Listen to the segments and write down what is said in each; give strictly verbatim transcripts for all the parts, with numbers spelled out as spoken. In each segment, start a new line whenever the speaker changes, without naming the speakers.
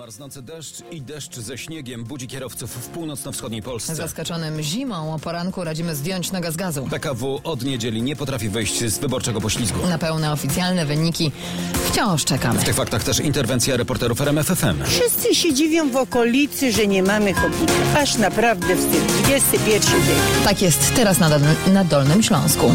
Marznący deszcz i deszcz ze śniegiem budzi kierowców w północno-wschodniej Polsce.
Zaskoczonym zimą o poranku radzimy zdjąć nogę z gazu.
P K W od niedzieli nie potrafi wyjść z wyborczego poślizgu.
Na pełne oficjalne wyniki wciąż czekamy.
W tych faktach też interwencja reporterów R M F F M.
Wszyscy się dziwią w okolicy, że nie mamy chodnika. Aż naprawdę wstyd. dwudziesty pierwszy wiek.
Tak jest teraz na, na Dolnym Śląsku.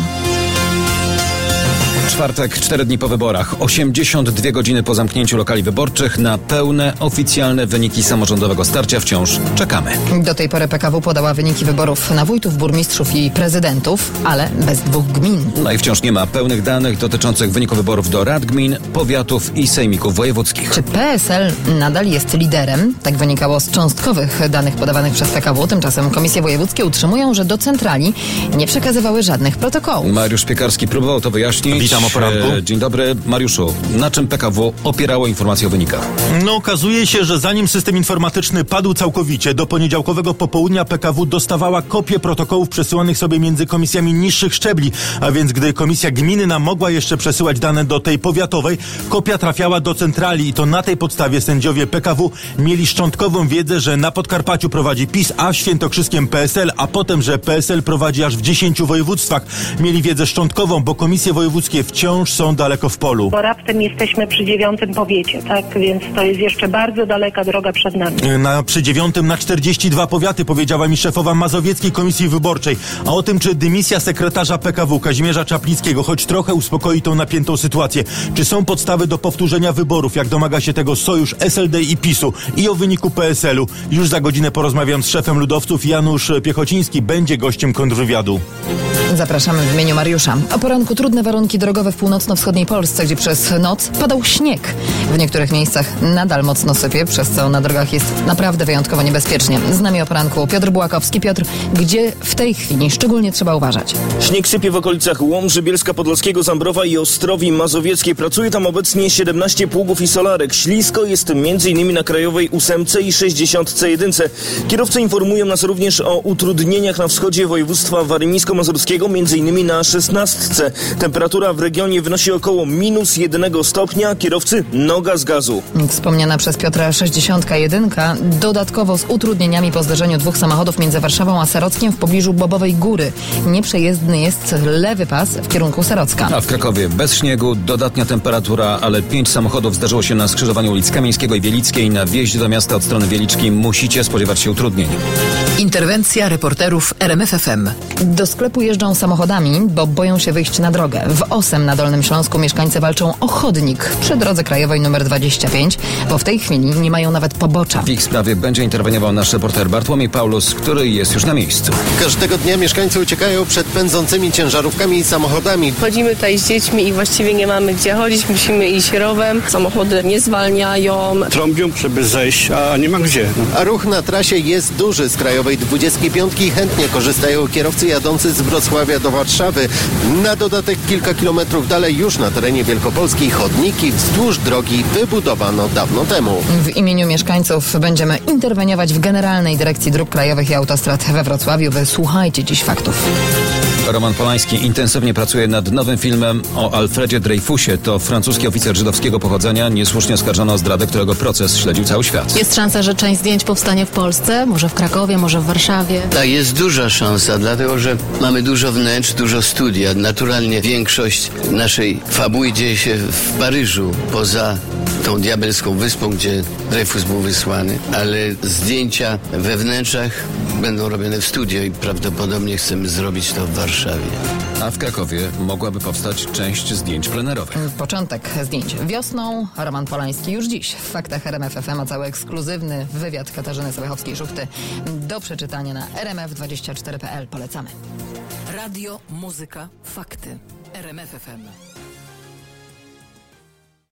Czwartek, cztery dni po wyborach, osiemdziesiąt dwie godziny po zamknięciu lokali wyborczych. Na pełne, oficjalne wyniki samorządowego starcia wciąż czekamy.
Do tej pory P K W podała wyniki wyborów na wójtów, burmistrzów i prezydentów, ale bez dwóch gmin.
No i wciąż nie ma pełnych danych dotyczących wyniku wyborów do rad gmin, powiatów i sejmików wojewódzkich.
Czy P S L nadal jest liderem? Tak wynikało z cząstkowych danych podawanych przez P K W. Tymczasem komisje wojewódzkie utrzymują, że do centrali nie przekazywały żadnych protokołów.
Mariusz Piekarski próbował to wyjaśnić.
Witam o poranku.
Dzień dobry. Mariuszu, na czym P K W opierało informacje o wynikach?
No okazuje się, że zanim system informatyczny padł całkowicie, do poniedziałkowego popołudnia P K W dostawała kopie protokołów przesyłanych sobie między komisjami niższych szczebli, a więc gdy komisja gminna mogła jeszcze przesyłać dane do tej powiatowej, kopia trafiała do centrali i to na tej podstawie sędziowie P K W mieli szczątkową wiedzę, że na Podkarpaciu prowadzi PiS, a w Świętokrzyskiem P S L, a potem, że P S L prowadzi aż w dziesięciu województwach. Mieli wiedzę szczątkową, bo komisje wojewódzkie wciąż są daleko w polu.
Bo raptem jesteśmy przy dziewiątym powiecie, tak? Więc to jest jeszcze bardzo daleka droga przed nami.
Na, przy dziewiątym na czterdzieści dwa powiaty, powiedziała mi szefowa Mazowieckiej Komisji Wyborczej. A o tym, czy dymisja sekretarza P K W Kazimierza Czaplickiego choć trochę uspokoi tą napiętą sytuację. Czy są podstawy do powtórzenia wyborów, jak domaga się tego sojusz S L D i PiSu, i o wyniku P S L u. Już za godzinę porozmawiam z szefem ludowców. Janusz Piechociński będzie gościem kontrwywiadu.
Zapraszamy w imieniu Mariusza. O poranku trudne warunki drogowe w północno-wschodniej Polsce, gdzie przez noc padał śnieg. W niektórych miejscach nadal mocno sypie, przez co na drogach jest naprawdę wyjątkowo niebezpiecznie. Z nami o poranku Piotr Bułakowski. Piotr, gdzie w tej chwili szczególnie trzeba uważać?
Śnieg sypie w okolicach Łomży, Bielska Podlaskiego, Zambrowa i Ostrowi Mazowieckiej. Pracuje tam obecnie siedemnaście pługów i solarek. Ślisko jest m.in. na Krajowej ósemce i sześćdziesiątce jedynce. Kierowcy informują nas również o utrudnieniach na wschodzie województwa warmińsko-mazurskiego, m.in. na szesnastce. Temperatura w regionie wynosi około minus jednego stopnia. Kierowcy noga z gazu.
Wspomniana przez Piotra sześćdziesiątka jedynka dodatkowo z utrudnieniami po zderzeniu dwóch samochodów między Warszawą a Serockiem w pobliżu Bobowej Góry. Nieprzejezdny jest lewy pas w kierunku Serocka.
A w Krakowie bez śniegu, dodatnia temperatura, ale pięć samochodów zdarzyło się na skrzyżowaniu ulic Kamieńskiego i Wielickiej. Na wjeździe do miasta od strony Wieliczki musicie spodziewać się utrudnień.
Interwencja reporterów R M F F M.
Do sklepu jeżdżą samochodami, bo boją się wyjść na drogę. W Osem na Dolnym Śląsku mieszkańcy walczą o chodnik przy drodze krajowej numer dwadzieścia pięć, bo w tej chwili nie mają nawet pobocza.
W ich sprawie będzie interweniował nasz reporter Bartłomiej Paulus, który jest już na miejscu.
Każdego dnia mieszkańcy uciekają przed pędzącymi ciężarówkami i samochodami.
Chodzimy tutaj z dziećmi i właściwie nie mamy gdzie chodzić, musimy iść rowem. Samochody nie zwalniają.
Trąbią, żeby zejść, a nie ma gdzie.
A ruch na trasie jest duży. Z krajowej dwudziestki piątki chętnie korzystają kierowcy jadący z Wrocławia do Warszawy. Na dodatek kilka kilometrów dalej już na terenie Wielkopolski chodniki wzdłuż drogi wybudowano dawno temu.
W imieniu mieszkańców będziemy interweniować w Generalnej Dyrekcji Dróg Krajowych i Autostrad we Wrocławiu. Wysłuchajcie dziś faktów.
Roman Polański intensywnie pracuje nad nowym filmem o Alfredzie Dreyfusie. To francuski oficer żydowskiego pochodzenia, niesłusznie oskarżony o zdradę, którego proces śledził cały świat.
Jest szansa, że część zdjęć powstanie w Polsce, może w Krakowie, może w Warszawie.
Tak, jest duża szansa, dlatego że mamy dużo wnętrz, dużo studia. Naturalnie większość naszej fabuły dzieje się w Paryżu, poza tą diabelską wyspą, gdzie Dreyfus był wysłany, ale zdjęcia we wnętrzach będą robione w studio i prawdopodobnie chcemy zrobić to w Warszawie.
A w Krakowie mogłaby powstać część zdjęć plenerowych.
Początek zdjęć wiosną. Roman Polański już dziś w Faktach R M F F M, a cały ekskluzywny wywiad Katarzyny Sobiechowskiej-Szuchty do przeczytania na r m f dwadzieścia cztery kropka p l. Polecamy.
Radio, muzyka, fakty. R M F F M.